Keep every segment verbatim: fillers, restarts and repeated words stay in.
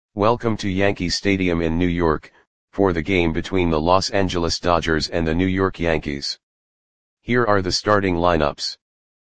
Welcome to Yankee Stadium in New York, for the game between the Los Angeles Dodgers and the New York Yankees. Here are the starting lineups.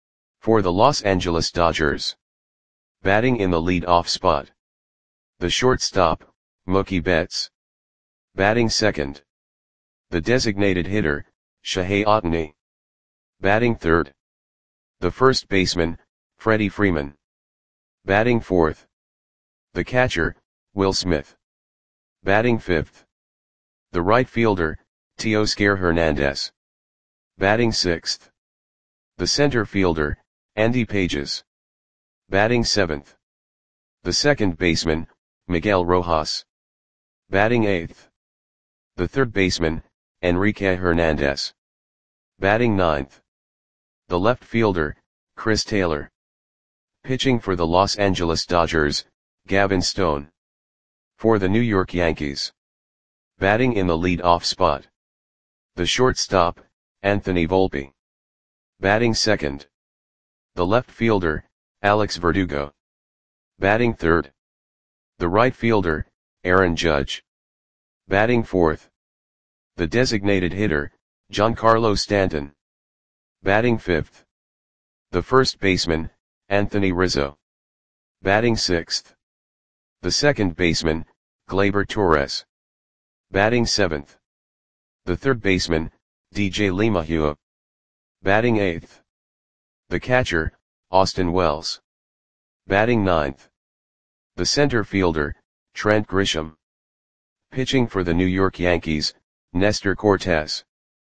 For the Los Angeles Dodgers. Batting in the lead-off spot. The shortstop, Mookie Betts. Batting second. The designated hitter, Shohei Ohtani. Batting third. The first baseman, Freddie Freeman. Batting fourth. The catcher, Will Smith. Batting fifth. The right fielder, Teoscar Hernandez. Batting sixth. The center fielder, Andy Pages. Batting seventh. The second baseman, Miguel Rojas. Batting eighth. The third baseman, Enrique Hernandez. Batting ninth. The left fielder, Chris Taylor. Pitching for the Los Angeles Dodgers, Gavin Stone. For the New York Yankees. Batting in the lead-off spot. The shortstop, Anthony Volpe. Batting second. The left fielder, Alex Verdugo. Batting third. The right fielder, Aaron Judge. Batting fourth. The designated hitter, Giancarlo Stanton. Batting fifth. The first baseman, Anthony Rizzo. Batting sixth. The second baseman, Gleyber Torres. Batting seventh. The third baseman, D J LeMahieu. Batting eighth. The catcher, Austin Wells. Batting ninth. The center fielder, Trent Grisham. Pitching for the New York Yankees, Nestor Cortes.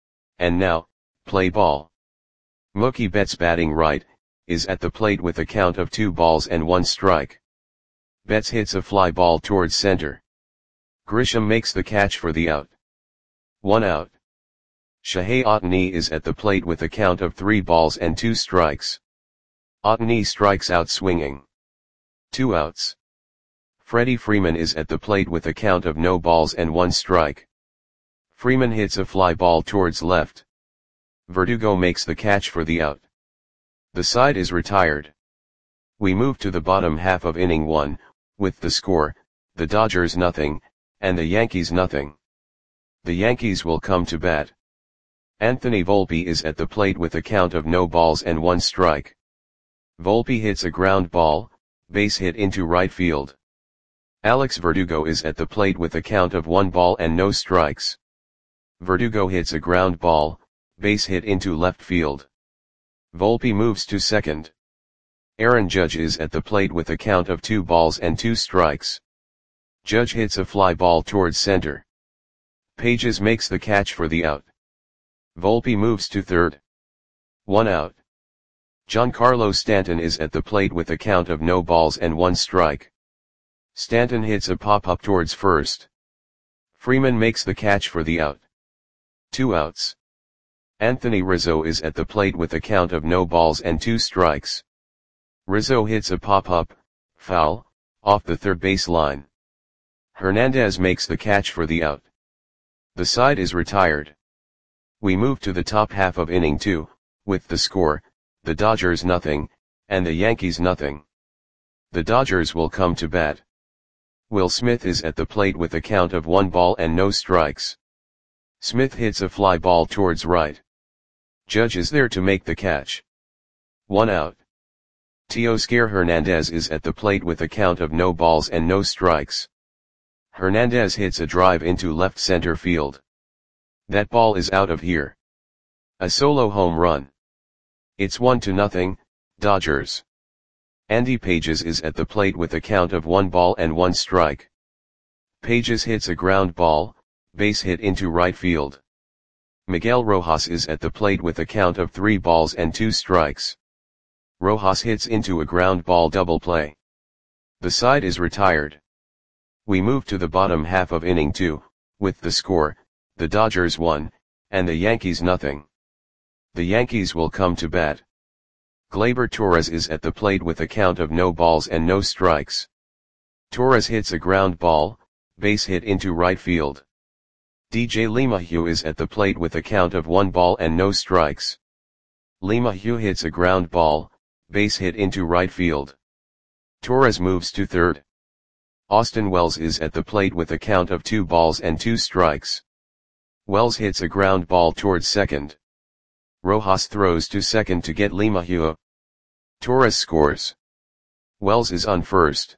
And now, play ball. Mookie Betts batting right, is at the plate with a count of two balls and one strike. Betts hits a fly ball towards center. Grisham makes the catch for the out. One out. Shohei Ohtani is at the plate with a count of three balls and two strikes. Ohtani strikes out swinging. Two outs. Freddie Freeman is at the plate with a count of no balls and one strike. Freeman hits a fly ball towards left. Verdugo makes the catch for the out. The side is retired. We move to the bottom half of inning one, with the score, the Dodgers nothing, and the Yankees nothing. The Yankees will come to bat. Anthony Volpe is at the plate with a count of no balls and one strike. Volpe hits a ground ball, base hit into right field. Alex Verdugo is at the plate with a count of one ball and no strikes. Verdugo hits a ground ball, base hit into left field. Volpe moves to second. Aaron Judge is at the plate with a count of two balls and two strikes. Judge hits a fly ball towards center. Pages makes the catch for the out. Volpe moves to third. One out. Giancarlo Stanton is at the plate with a count of no balls and one strike. Stanton hits a pop-up towards first. Freeman makes the catch for the out. Two outs. Anthony Rizzo is at the plate with a count of no balls and two strikes. Rizzo hits a pop-up, foul, off the third base line. Hernandez makes the catch for the out. The side is retired. We move to the top half of inning two, with the score, the Dodgers nothing, and the Yankees nothing. The Dodgers will come to bat. Will Smith is at the plate with a count of one ball and no strikes. Smith hits a fly ball towards right. Judge is there to make the catch. One out. Teoscar Hernandez is at the plate with a count of no balls and no strikes. Hernandez hits a drive into left center field. That ball is out of here. A solo home run. It's one to nothing, Dodgers. Andy Pages is at the plate with a count of one ball and one strike. Pages hits a ground ball, base hit into right field. Miguel Rojas is at the plate with a count of three balls and two strikes. Rojas hits into a ground ball double play. The side is retired. We move to the bottom half of inning two, with the score, the Dodgers one, and the Yankees nothing. The Yankees will come to bat. Gleyber Torres is at the plate with a count of no balls and no strikes. Torres hits a ground ball, base hit into right field. D J LeMahieu is at the plate with a count of one ball and no strikes. LeMahieu hits a ground ball, base hit into right field. Torres moves to third. Austin Wells is at the plate with a count of two balls and two strikes. Wells hits a ground ball towards second. Rojas throws to second to get LeMahieu. Torres scores. Wells is on first.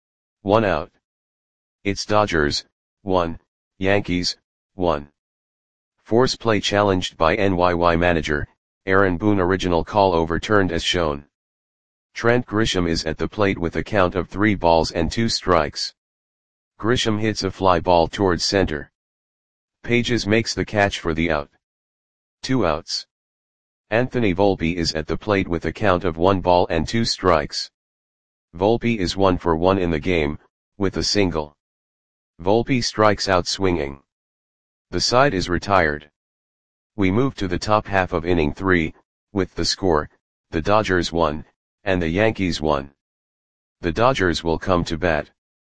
One out. It's Dodgers, one, Yankees, one. Force play challenged by N Y Y manager, Aaron Boone. Original call overturned as shown. Trent Grisham is at the plate with a count of three balls and two strikes. Grisham hits a fly ball towards center. Pages makes the catch for the out. Two outs. Anthony Volpe is at the plate with a count of one ball and two strikes. Volpe is one for one in the game, with a single. Volpe strikes out swinging. The side is retired. We move to the top half of inning three, with the score, the Dodgers won, and the Yankees won. The Dodgers will come to bat.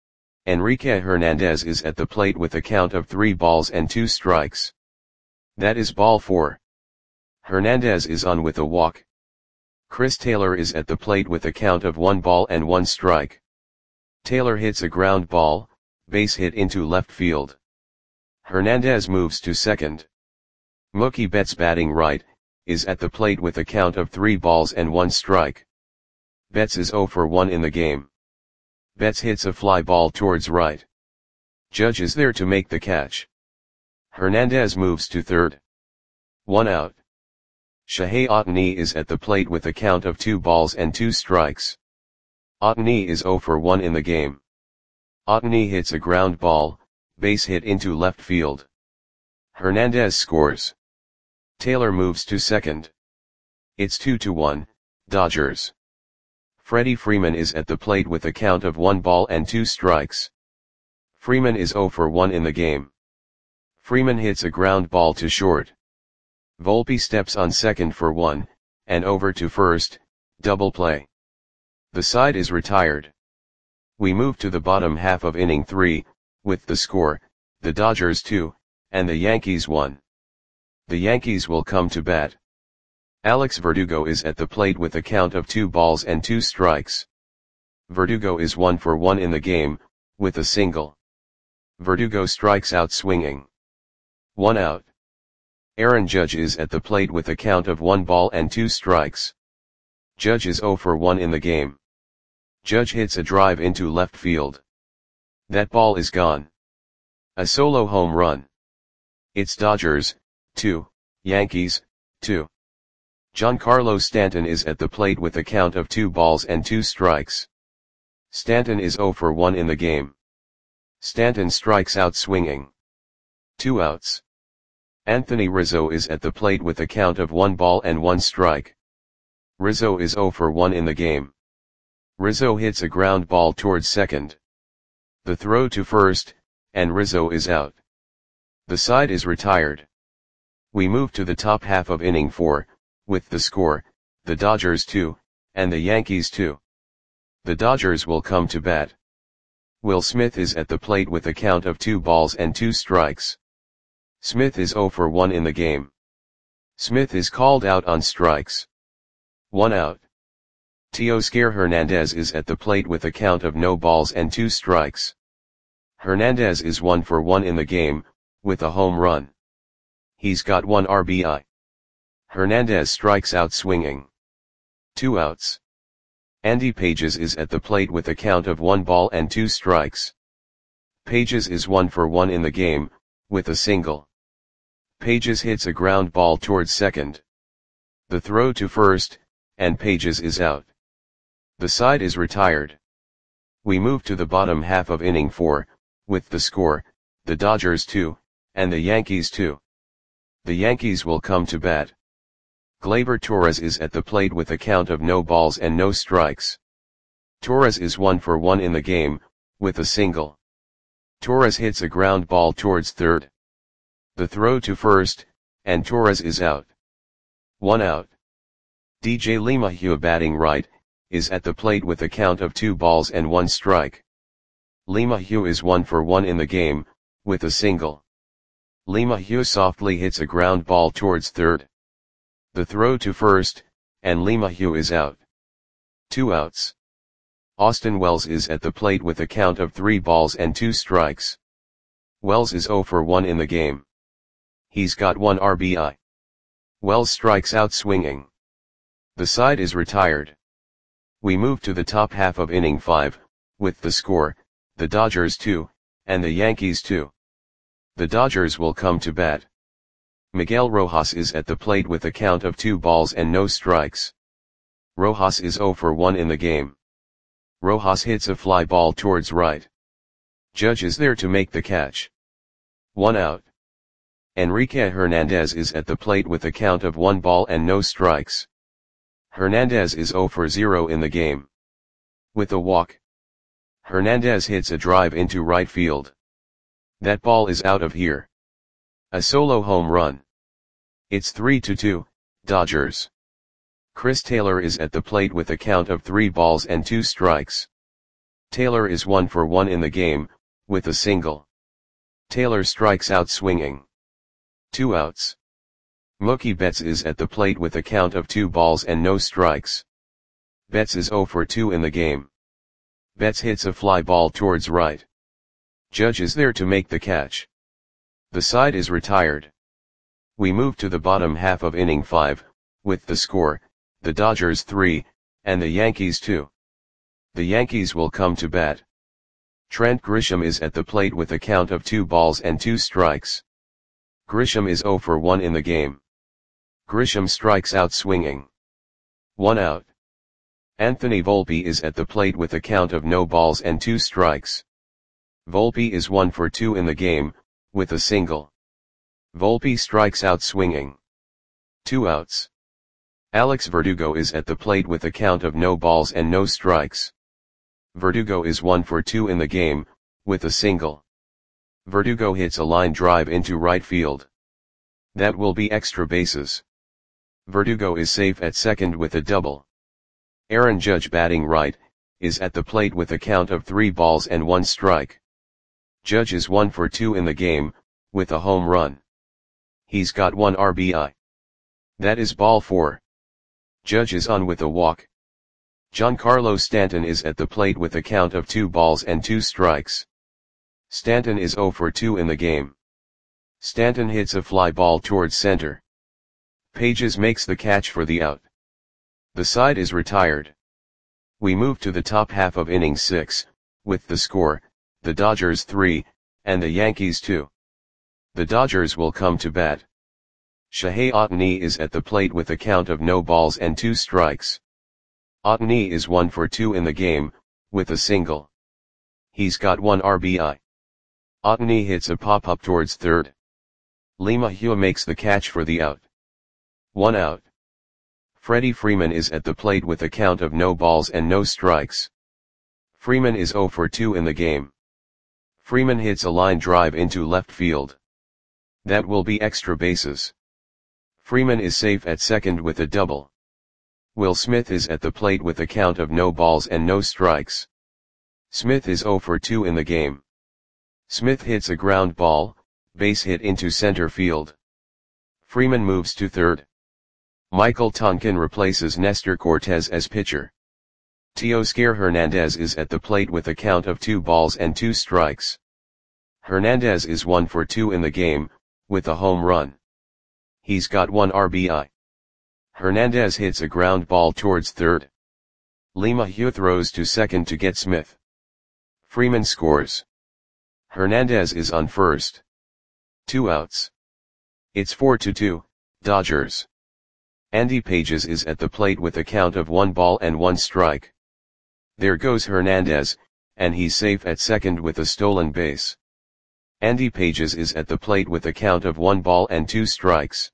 Enrique Hernandez is at the plate with a count of three balls and two strikes. That is ball four. Hernandez is on with a walk. Chris Taylor is at the plate with a count of one ball and one strike. Taylor hits a ground ball, base hit into left field. Hernandez moves to second. Mookie Betts, batting right, is at the plate with a count of three balls and one strike. Betts is zero for one in the game. Betts hits a fly ball towards right. Judge is there to make the catch. Hernandez moves to third. One out. Shohei Ohtani is at the plate with a count of two balls and two strikes. Ohtani is zero for one in the game. Ohtani hits a ground ball, base hit into left field. Hernandez scores. Taylor moves to second. It's two to one, Dodgers. Freddie Freeman is at the plate with a count of one ball and two strikes. Freeman is zero for one in the game. Freeman hits a ground ball to short. Volpe steps on second for one, and over to first, double play. The side is retired. We move to the bottom half of inning three, with the score, the Dodgers two, and the Yankees one. The Yankees will come to bat. Alex Verdugo is at the plate with a count of two balls and two strikes. Verdugo is one for one in the game, with a single. Verdugo strikes out swinging. One out. Aaron Judge is at the plate with a count of one ball and two strikes. Judge is zero for one in the game. Judge hits a drive into left field. That ball is gone. A solo home run. It's Dodgers, two, Yankees, two. Giancarlo Stanton is at the plate with a count of two balls and two strikes. Stanton is zero for one in the game. Stanton strikes out swinging. Two outs. Anthony Rizzo is at the plate with a count of one ball and one strike. Rizzo is zero for one in the game. Rizzo hits a ground ball towards second. The throw to first, and Rizzo is out. The side is retired. We move to the top half of inning four, with the score, the Dodgers two, and the Yankees two. The Dodgers will come to bat. Will Smith is at the plate with a count of two balls and two strikes. Smith is zero for one in the game. Smith is called out on strikes. One out. Teoscar Hernandez is at the plate with a count of no balls and two strikes. Hernandez is one for one in the game, with a home run. He's got one R B I. Hernandez strikes out swinging. Two outs. Andy Pages is at the plate with a count of one ball and two strikes. Pages is one for one in the game, with a single. Pages hits a ground ball towards second. The throw to first, and Pages is out. The side is retired. We move to the bottom half of inning four, with the score, the Dodgers two, and the Yankees two. The Yankees will come to bat. Gleyber Torres is at the plate with a count of no balls and no strikes. Torres is one for one in the game, with a single. Torres hits a ground ball towards third. The throw to first, and Torres is out. One out. D J LeMahieu, batting right, is at the plate with a count of two balls and one strike. LeMahieu is one for one in the game, with a single. LeMahieu softly hits a ground ball towards third. The throw to first, and LeMahieu is out. Two outs. Austin Wells is at the plate with a count of three balls and two strikes. Wells is zero for one in the game. He's got one R B I. Wells strikes out swinging. The side is retired. We move to the top half of inning five, with the score, the Dodgers two, and the Yankees two. The Dodgers will come to bat. Miguel Rojas is at the plate with a count of two balls and no strikes. Rojas is zero for one in the game. Rojas hits a fly ball towards right. Judge is there to make the catch. One out. Enrique Hernandez is at the plate with a count of one ball and no strikes. Hernandez is zero for zero in the game. With a walk, Hernandez hits a drive into right field. That ball is out of here. A solo home run. It's three to two, Dodgers. Chris Taylor is at the plate with a count of three balls and two strikes. Taylor is one for one in the game, with a single. Taylor strikes out swinging. Two outs. Mookie Betts is at the plate with a count of two balls and no strikes. Betts is zero for two in the game. Betts hits a fly ball towards right. Judge is there to make the catch. The side is retired. We move to the bottom half of inning five, with the score, the Dodgers three, and the Yankees two. The Yankees will come to bat. Trent Grisham is at the plate with a count of two balls and two strikes. Grisham is zero for one in the game. Grisham strikes out swinging. One out. Anthony Volpe is at the plate with a count of no balls and two strikes. Volpe is one for two in the game, with a single. Volpe strikes out swinging. Two outs. Alex Verdugo is at the plate with a count of no balls and no strikes. Verdugo is one for two in the game, with a single. Verdugo hits a line drive into right field. That will be extra bases. Verdugo is safe at second with a double. Aaron Judge, batting right, is at the plate with a count of three balls and one strike. Judge is one for two in the game, with a home run. He's got one R B I. That is ball four. Judge is on with a walk. Giancarlo Stanton is at the plate with a count of two balls and two strikes. Stanton is zero for two in the game. Stanton hits a fly ball towards center. Pages makes the catch for the out. The side is retired. We move to the top half of inning six, with the score, the Dodgers three, and the Yankees two. The Dodgers will come to bat. Shohei Ohtani is at the plate with a count of no balls and two strikes. Ohtani is one for two in the game, with a single. He's got one R B I. Ohtani hits a pop-up towards third. LeMahieu makes the catch for the out. One out. Freddie Freeman is at the plate with a count of no balls and no strikes. Freeman is zero for two in the game. Freeman hits a line drive into left field. That will be extra bases. Freeman is safe at second with a double. Will Smith is at the plate with a count of no balls and no strikes. Smith is zero for two in the game. Smith hits a ground ball, base hit into center field. Freeman moves to third. Michael Tonkin replaces Nestor Cortez as pitcher. Teoscar Hernandez is at the plate with a count of two balls and two strikes. Hernandez is one for two in the game, with a home run. He's got one R B I. Hernandez hits a ground ball towards third. LeMahieu throws to second to get Smith. Freeman scores. Hernandez is on first. Two outs. It's four to two, Dodgers. Andy Pages is at the plate with a count of one ball and one strike. There goes Hernandez, and he's safe at second with a stolen base. Andy Pages is at the plate with a count of one ball and two strikes.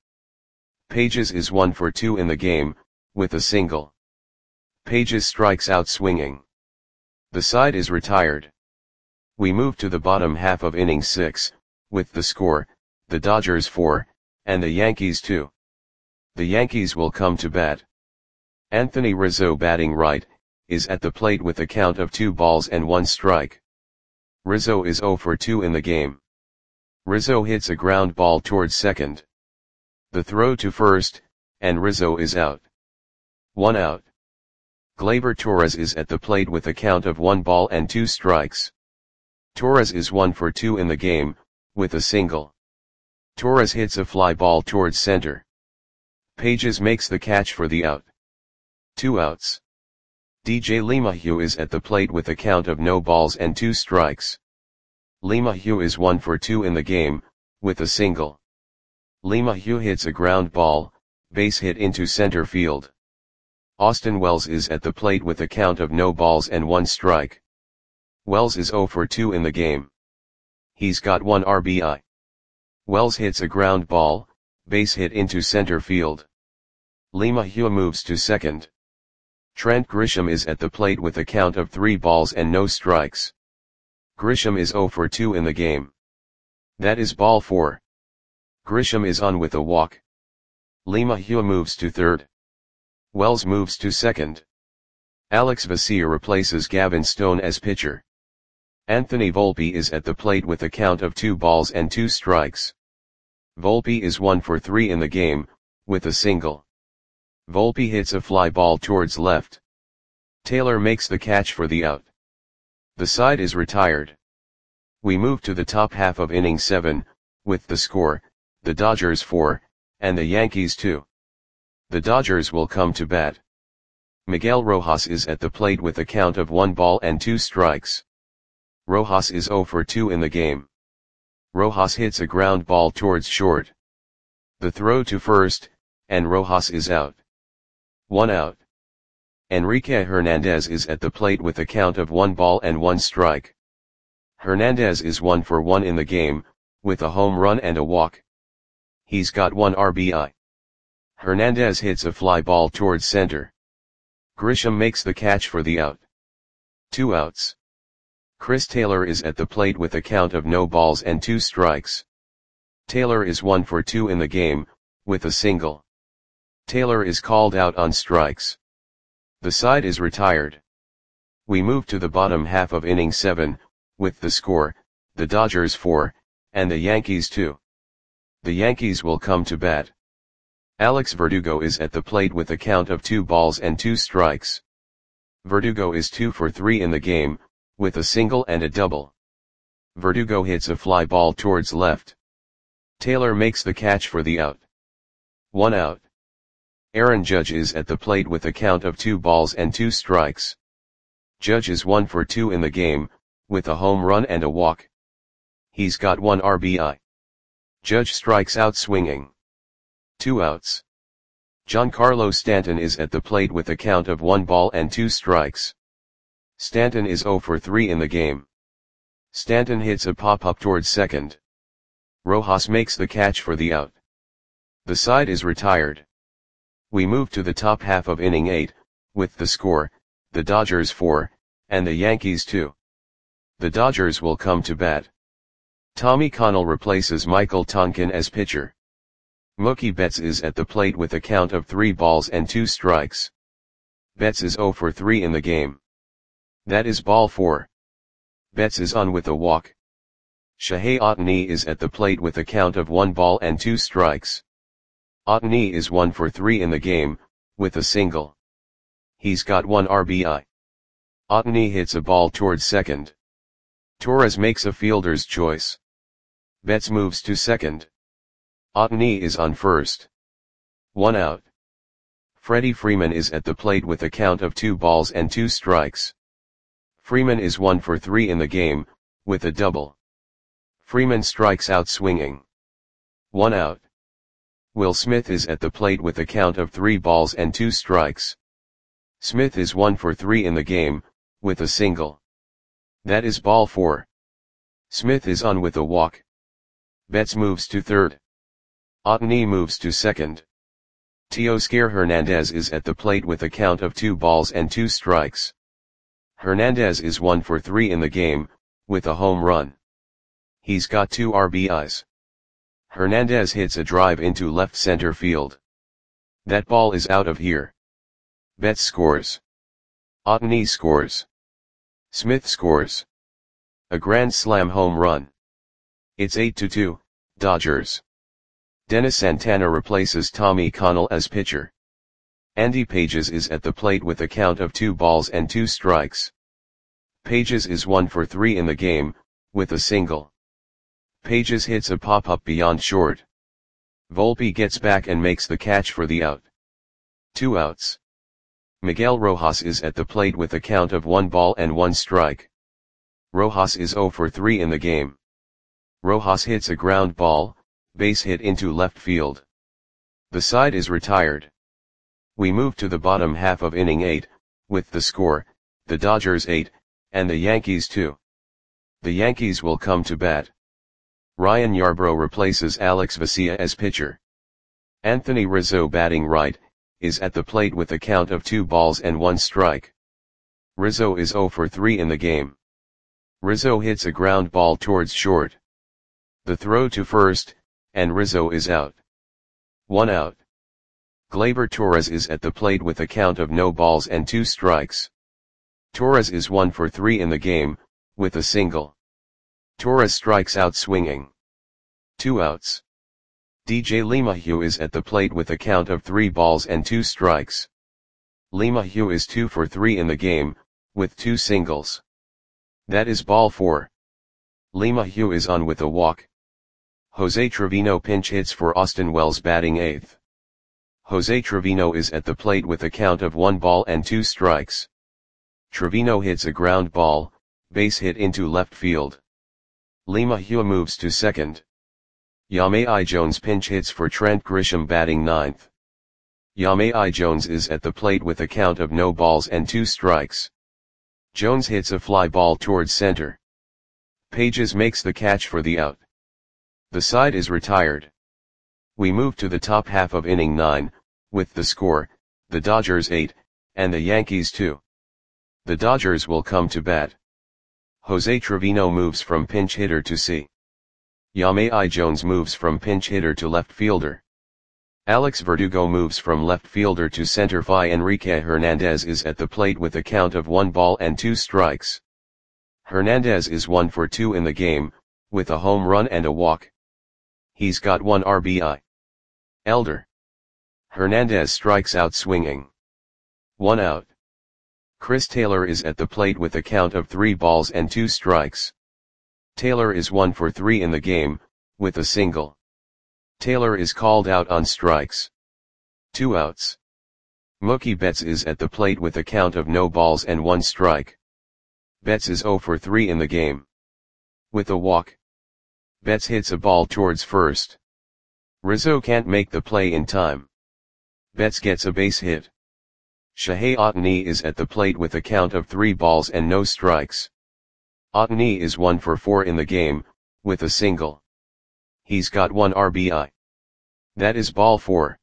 Pages is one for two in the game, with a single. Pages strikes out swinging. The side is retired. We move to the bottom half of inning six, with the score, the Dodgers four, and the Yankees two. The Yankees will come to bat. Anthony Rizzo, batting right, is at the plate with a count of two balls and one strike. Rizzo is zero for two in the game. Rizzo hits a ground ball towards second. The throw to first, and Rizzo is out. One out. Gleyber Torres is at the plate with a count of one ball and two strikes. Torres is one for two in the game, with a single. Torres hits a fly ball towards center. Pages makes the catch for the out. Two outs. D J LeMahieu is at the plate with a count of no balls and two strikes. LeMahieu is one for two in the game, with a single. LeMahieu hits a ground ball, base hit into center field. Austin Wells is at the plate with a count of no balls and one strike. Wells is zero for two in the game. He's got one R B I. Wells hits a ground ball, base hit into center field. LeMahieu moves to second. Trent Grisham is at the plate with a count of three balls and no strikes. Grisham is zero for two in the game. That is ball four. Grisham is on with a walk. LeMahieu moves to third. Wells moves to second. Alex Vesia replaces Gavin Stone as pitcher. Anthony Volpe is at the plate with a count of two balls and two strikes. Volpe is one for three in the game, with a single. Volpe hits a fly ball towards left. Taylor makes the catch for the out. The side is retired. We move to the top half of inning seven, with the score, the Dodgers four, and the Yankees two. The Dodgers will come to bat. Miguel Rojas is at the plate with a count of one ball and two strikes. Rojas is zero for two in the game. Rojas hits a ground ball towards short. The throw to first, and Rojas is out. One out. Enrique Hernandez is at the plate with a count of one ball and one strike. Hernandez is one for one in the game, with a home run and a walk. He's got one R B I. Hernandez hits a fly ball towards center. Grisham makes the catch for the out. Two outs. Chris Taylor is at the plate with a count of no balls and two strikes. Taylor is one for two in the game, with a single. Taylor is called out on strikes. The side is retired. We move to the bottom half of inning seven, with the score, the Dodgers four, and the Yankees two. The Yankees will come to bat. Alex Verdugo is at the plate with a count of two balls and two strikes. Verdugo is two for three in the game, with a single and a double. Verdugo hits a fly ball towards left. Taylor makes the catch for the out. One out. Aaron Judge is at the plate with a count of two balls and two strikes. Judge is one for two in the game, with a home run and a walk. He's got one R B I. Judge strikes out swinging. Two outs. Giancarlo Stanton is at the plate with a count of one ball and two strikes. Stanton is zero for three in the game. Stanton hits a pop-up towards second. Rojas makes the catch for the out. The side is retired. We move to the top half of inning eight, with the score, the Dodgers four, and the Yankees two. The Dodgers will come to bat. Tommy Connell replaces Michael Tonkin as pitcher. Mookie Betts is at the plate with a count of three balls and two strikes. Betts is zero for three in the game. That is ball four. Betts is on with a walk. Shohei Ohtani is at the plate with a count of one ball and two strikes. Ohtani is one for three in the game, with a single. He's got one R B I. Ohtani hits a ball towards second. Torres makes a fielder's choice. Betts moves to second. Ohtani is on first. One out. Freddie Freeman is at the plate with a count of two balls and two strikes. Freeman is one for three in the game, with a double. Freeman strikes out swinging. One out. Will Smith is at the plate with a count of three balls and two strikes. Smith is one for three in the game, with a single. That is ball four. Smith is on with a walk. Betts moves to third. Ohtani moves to second. Teoscar Hernandez is at the plate with a count of two balls and two strikes. Hernandez is one for three in the game, with a home run. He's got two R B Is. Hernandez hits a drive into left center field. That ball is out of here. Betts scores. Ohtani scores. Smith scores. A grand slam home run. It's eight to two, Dodgers. Dennis Santana replaces Tommy Connell as pitcher. Andy Pages is at the plate with a count of two balls and two strikes. Pages is one for three in the game, with a single. Pages hits a pop-up beyond short. Volpe gets back and makes the catch for the out. Two outs. Miguel Rojas is at the plate with a count of one ball and one strike. Rojas is zero for three in the game. Rojas hits a ground ball, base hit into left field. The side is retired. We move to the bottom half of inning eight, with the score, the Dodgers eight, and the Yankees two. The Yankees will come to bat. Ryan Yarbrough replaces Alex Vesia as pitcher. Anthony Rizzo, batting right, is at the plate with a count of two balls and one strike. Rizzo is zero for three in the game. Rizzo hits a ground ball towards short. The throw to first, and Rizzo is out. One out. Gleyber Torres is at the plate with a count of no balls and two strikes. Torres is one for three in the game, with a single. Torres strikes out swinging. Two outs. D J LeMahieu is at the plate with a count of three balls and two strikes. LeMahieu is two for three in the game, with two singles. That is ball four. LeMahieu is on with a walk. Jose Trevino pinch hits for Austin Wells, batting eighth. Jose Trevino is at the plate with a count of one ball and two strikes. Trevino hits a ground ball, base hit into left field. LeMahieu moves to second. Yamei Jones pinch hits for Trent Grisham, batting ninth. Yamei Jones is at the plate with a count of no balls and two strikes. Jones hits a fly ball towards center. Pages makes the catch for the out. The side is retired. We move to the top half of inning nine, with the score, the Dodgers eight, and the Yankees two. The Dodgers will come to bat. Jose Trevino moves from pinch hitter to C. Yamei Jones moves from pinch hitter to left fielder. Alex Verdugo moves from left fielder to center. Fi Enrique Hernandez is at the plate with a count of one ball and two strikes. Hernandez is one for two in the game, with a home run and a walk. He's got one R B I. Elder. Hernandez strikes out swinging. One out. Chris Taylor is at the plate with a count of three balls and two strikes. Taylor is one for three in the game, with a single. Taylor is called out on strikes. Two outs. Mookie Betts is at the plate with a count of no balls and one strike. Betts is zero for three in the game. With a walk. Betts hits a ball towards first. Rizzo can't make the play in time. Betts gets a base hit. Shohei Ohtani is at the plate with a count of three balls and no strikes. Ohtani is one for four in the game, with a single. He's got one R B I. That is ball four.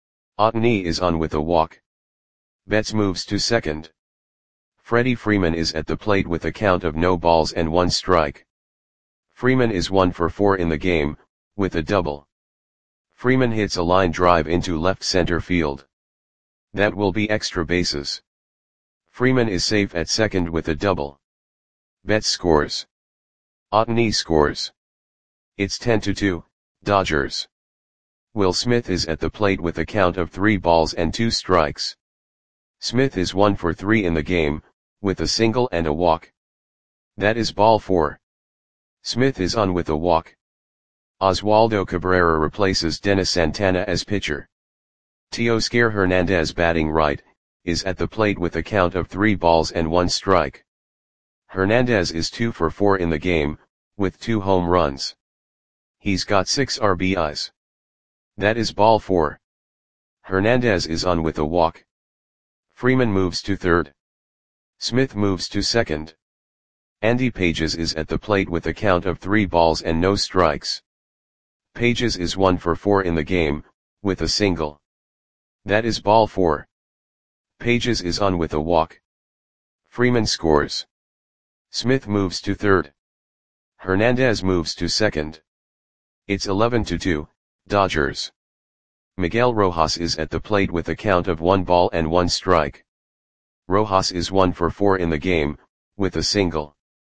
Ohtani is on with a walk. Betts moves to second. Freddie Freeman is at the plate with a count of no balls and one strike. Freeman is one for four in the game, with a double. Freeman hits a line drive into left center field. That will be extra bases. Freeman is safe at second with a double. Betts scores. Ohtani scores. It's ten to two, Dodgers. Will Smith is at the plate with a count of three balls and two strikes. Smith is one for three in the game, with a single and a walk. That is ball four. Smith is on with a walk. Oswaldo Cabrera replaces Dennis Santana as pitcher. Teoscar Hernandez, batting right, is at the plate with a count of three balls and one strike. Hernandez is two for four in the game, with two home runs. He's got six R B Is. That is ball four. Hernandez is on with a walk. Freeman moves to third. Smith moves to second. Andy Pages is at the plate with a count of three balls and no strikes. Pages is one for four in the game, with a single. That is ball four. Pages is on with a walk. Freeman scores. Smith moves to third. Hernandez moves to second. It's eleven to two, Dodgers. Miguel Rojas is at the plate with a count of one ball and one strike. Rojas is one for four in the game, with a single.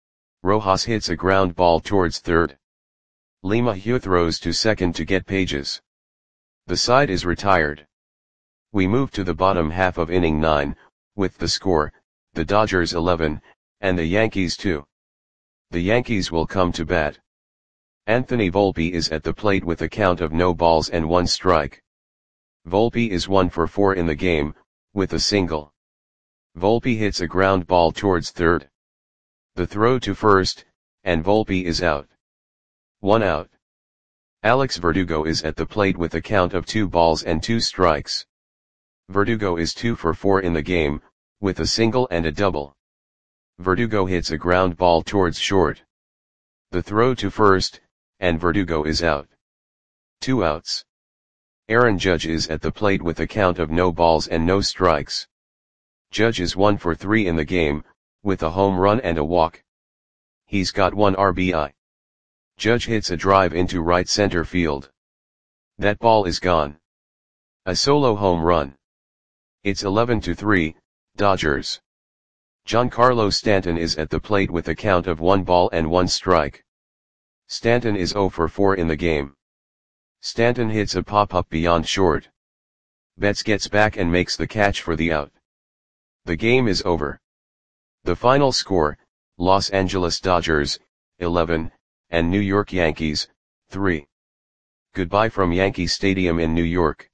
Rojas hits a ground ball towards third. LeMahieu throws to second to get Pages. The side is retired. We move to the bottom half of inning nine, with the score, the Dodgers eleven, and the Yankees two. The Yankees will come to bat. Anthony Volpe is at the plate with a count of no balls and one strike. Volpe is one for four in the game, with a single. Volpe hits a ground ball towards third. The throw to first, and Volpe is out. One out. Alex Verdugo is at the plate with a count of two balls and two strikes. Verdugo is two for four in the game, with a single and a double. Verdugo hits a ground ball towards short. The throw to first, and Verdugo is out. Two outs. Aaron Judge is at the plate with a count of no balls and no strikes. Judge is one for three in the game, with a home run and a walk. He's got one R B I. Judge hits a drive into right center field. That ball is gone. A solo home run. It's eleven to three, Dodgers. Giancarlo Stanton is at the plate with a count of one ball and one strike. Stanton is zero for four in the game. Stanton hits a pop-up beyond short. Betts gets back and makes the catch for the out. The game is over. The final score, Los Angeles Dodgers, eleven, and New York Yankees, three. Goodbye from Yankee Stadium in New York.